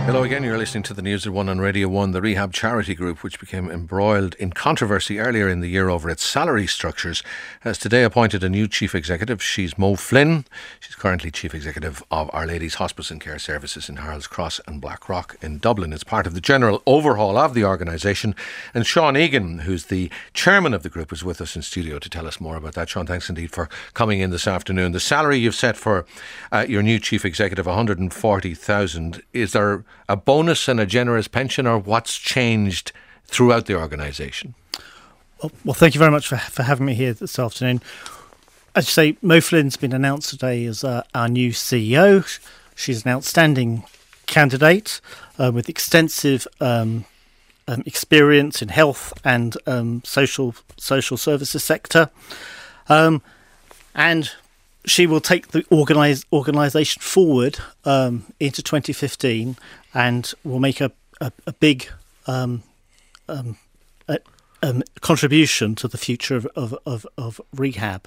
Hello again, you're listening to the News at 1 on Radio 1. The Rehab Charity Group, which became embroiled in controversy earlier in the year over its salary structures, has today appointed a new chief executive. She's Mo Flynn. She's currently chief executive of Our Lady's Hospice and Care Services in Harold's Cross and Blackrock in Dublin. It's part of the general overhaul of the organisation. And Sean Egan, who's the chairman of the group, is with us in studio to tell us more about that. Sean, thanks indeed for coming in this afternoon. The salary you've set for your new chief executive, 140,000, is there a bonus and a generous pension, or what's changed throughout the organisation? Well, thank you very much for having me here this afternoon. As you say, Mo Flynn's been announced today as our new CEO. She's an outstanding candidate with extensive experience in health and social services sector, and she will take the organisation forward into 2015 and will make a big contribution to the future of rehab.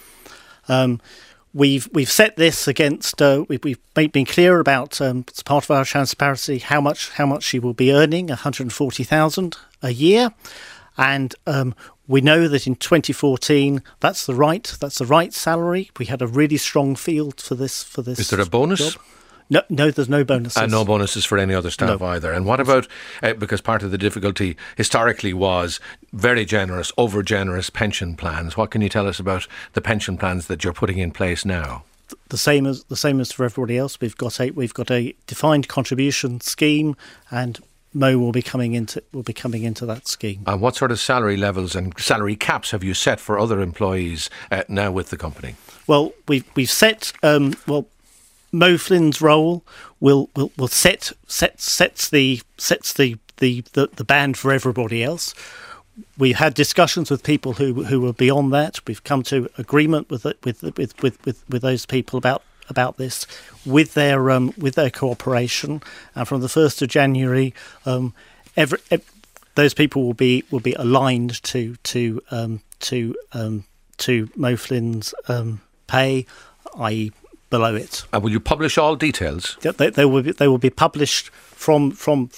We've set this against. We've been clear about as part of our transparency how much she will be earning, 140,000 a year, and we know that in 2014 that's the right salary. We had a really strong field for this. Is there a bonus? Job. No, there's no bonuses. And no bonuses for any other staff either. And what about, because part of the difficulty historically was very generous, over-generous pension plans. What can you tell us about the pension plans that you're putting in place now? The same as for everybody else. We've got a defined contribution scheme, and Mo will be coming into that scheme. And what sort of salary levels and salary caps have you set for other employees now with the company? Well, we've set Mo Flynn's role will sets the band for everybody else. We've had discussions with people who are beyond that. We've come to agreement with those people about this, with their cooperation. And from the 1st of January, those people will be aligned to Mo Flynn's pay, i.e. below it. And will you publish all details? They will be published from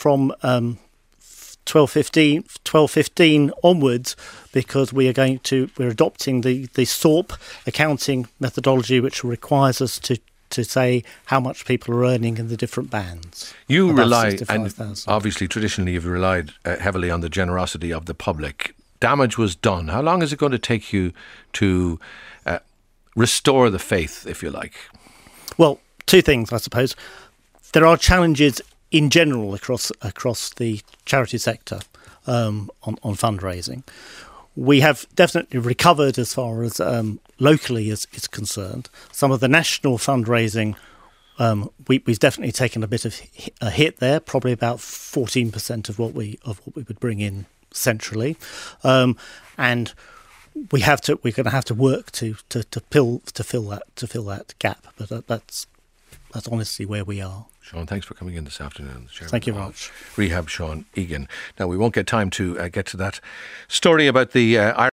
12/15 onwards, because we're adopting the SORP accounting methodology, which requires us to say how much people are earning in the different bands. You rely, and obviously traditionally you've relied heavily on the generosity of the public. Damage was done. How long is it going to take you to restore the faith, if you like? Well, two things, I suppose. There are challenges in general across the charity sector on fundraising. We have definitely recovered as far as locally is concerned. Some of the national fundraising, we've definitely taken a bit of a hit there, probably about 14% of what we would bring in centrally, and we're going to have to work to fill that gap, but that's honestly where we are. Sean, thanks for coming in this afternoon. Thank you very much. Rehab, Sean Egan. Now, we won't get time to get to that story about the